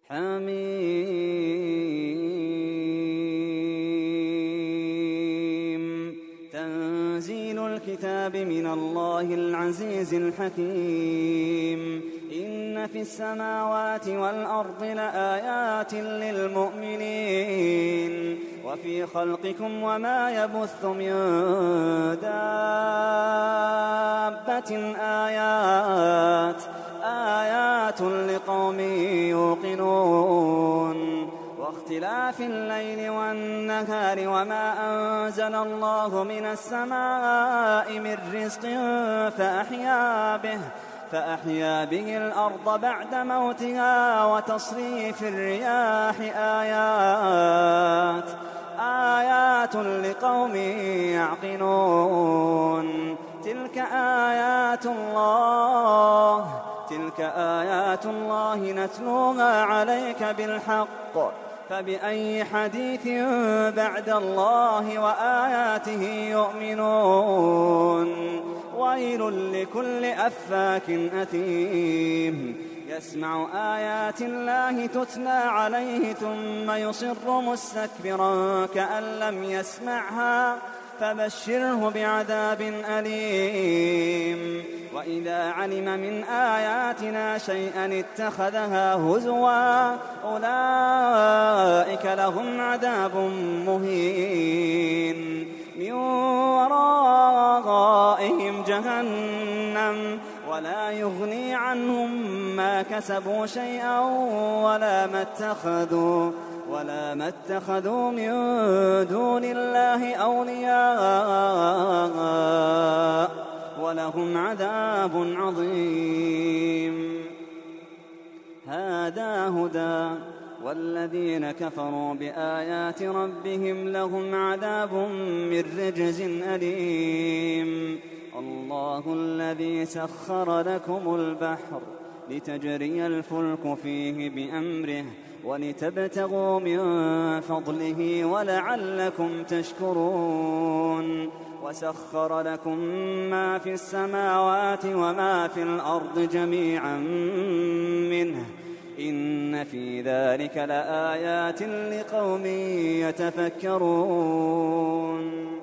حميم. تنزيل الكتاب من الله العزيز الحكيم. إن في السماوات والأرض لآيات للمؤمنين وفي خلقكم وما يبث من دابة آيات لقوم يوقنون. واختلاف الليل والنهار وما أنزل الله من السماء من رزق فأحيا به الأرض بعد موتها وتصريف الرياح آيات لقوم يعقلون. تلك آيات الله نتلوها عليك بالحق فبأي حديث بعد الله وآياته يؤمنون. ويل لكل أفاك أثيم يسمع آيات الله تتلى عليه ثم يصر مستكبرا كأن لم يسمعها فبشره بعذاب أليم. وإذا علم من آياتنا شيئا اتخذها هزوا أولئك لهم عذاب مهين. من ورائهم جهنم ولا يغني عنهم ما كسبوا شيئا ولا ما اتخذوا من دون الله أولياء ولهم عذاب عظيم. هذا هدى والذين كفروا بآيات ربهم لهم عذاب من رجز أليم. الله الذي سخر لكم البحر لتجري الفلك فيه بأمره ولتبتغوا من فضله ولعلكم تشكرون. وسخر لكم ما في السماوات وما في الأرض جميعا منه إن في ذلك لآيات لقوم يتفكرون.